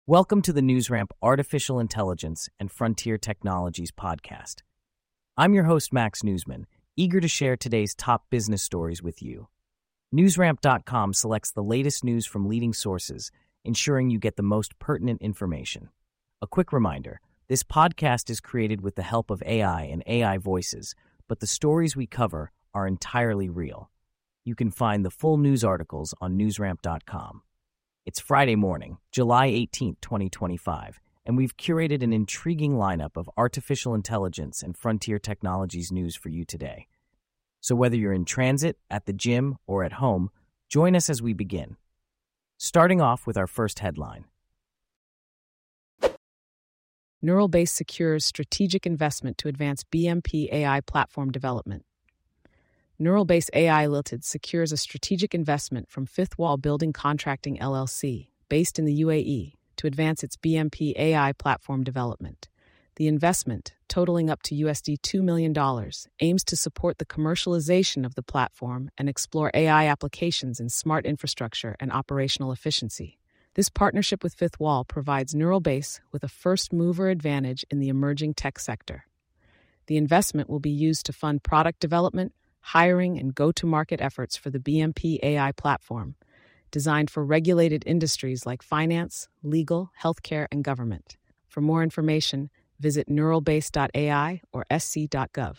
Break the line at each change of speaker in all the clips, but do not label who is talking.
Welcome to the NewsRamp Artificial Intelligence and Frontier Technologies podcast. I'm your host, Max Newsman, eager to share today's top business stories with you. NewsRamp.com selects the latest news from leading sources, ensuring you get the most pertinent information. A quick reminder, this podcast is created with the help of AI and AI voices, but the stories we cover are entirely real. You can find the full news articles on NewsRamp.com. It's Friday morning, July 18th, 2025, and we've curated an intriguing lineup of artificial intelligence and frontier technologies news for you today. So whether you're in transit, at the gym, or at home, join us as we begin. Starting off with our first headline.
Neuralbase secures strategic investment to advance BMP AI platform development. Neuralbase AI Limited secures a strategic investment from Fifth Wall Building Contracting LLC, based in the UAE, to advance its BMP AI platform development. The investment, totaling up to $2 million, aims to support the commercialization of the platform and explore AI applications in smart infrastructure and operational efficiency. This partnership with Fifth Wall provides Neuralbase with a first-mover advantage in the emerging tech sector. The investment will be used to fund product development, hiring, and go-to-market efforts for the BMP AI platform, designed for regulated industries like finance, legal, healthcare, and government. For more information, visit neuralbase.ai or sc.gov.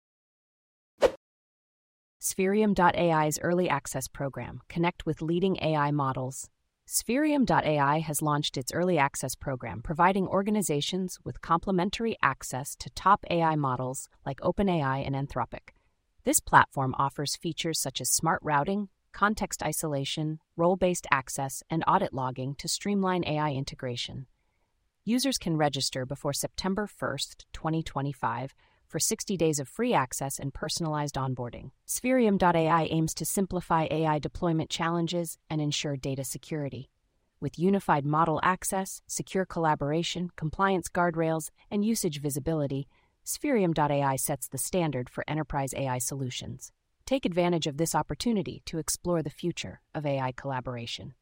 Spherium.ai's Early Access Program. Connect with leading AI models. Spherium.ai has launched its Early Access Program, providing organizations with complimentary access to top AI models like OpenAI and Anthropic. This platform offers features such as smart routing, context isolation, role-based access, and audit logging to streamline AI integration. Users can register before September 1st, 2025, for 60 days of free access and personalized onboarding. Spherium.ai aims to simplify AI deployment challenges and ensure data security. With unified model access, secure collaboration, compliance guardrails, and usage visibility, Spherium.ai sets the standard for enterprise AI solutions. Take advantage of this opportunity to explore the future of AI collaboration.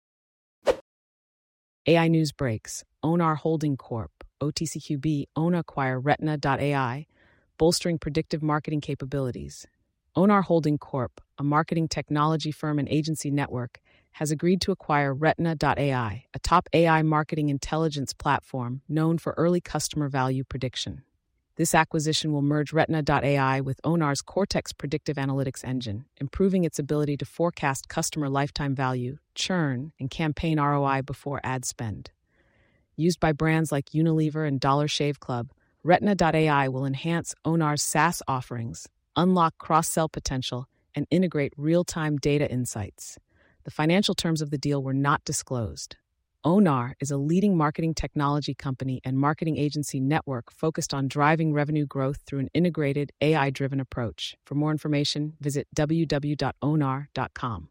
AI News Breaks. Onar Holding Corp., OTCQB, own acquire Retina.ai, bolstering predictive marketing capabilities. Onar Holding Corp., a marketing technology firm and agency network, has agreed to acquire Retina.ai, a top AI marketing intelligence platform known for early customer value prediction. This acquisition will merge Retina.ai with Onar's Cortex predictive analytics engine, improving its ability to forecast customer lifetime value, churn, and campaign ROI before ad spend. Used by brands like Unilever and Dollar Shave Club, Retina.ai will enhance Onar's SaaS offerings, unlock cross-sell potential, and integrate real-time data insights. The financial terms of the deal were not disclosed. Onar is a leading marketing technology company and marketing agency network focused on driving revenue growth through an integrated, AI-driven approach. For more information, visit www.onar.com.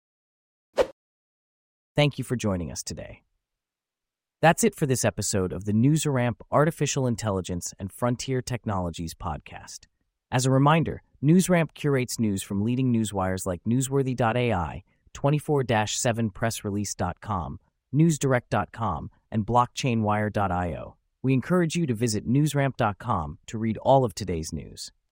Thank you for joining us today. That's it for this episode of the NewsRamp Artificial Intelligence and Frontier Technologies podcast. As a reminder, NewsRamp curates news from leading newswires like Newsworthy.ai, 24/7pressrelease.com, newsdirect.com, and blockchainwire.io. We encourage you to visit newsramp.com to read all of today's news.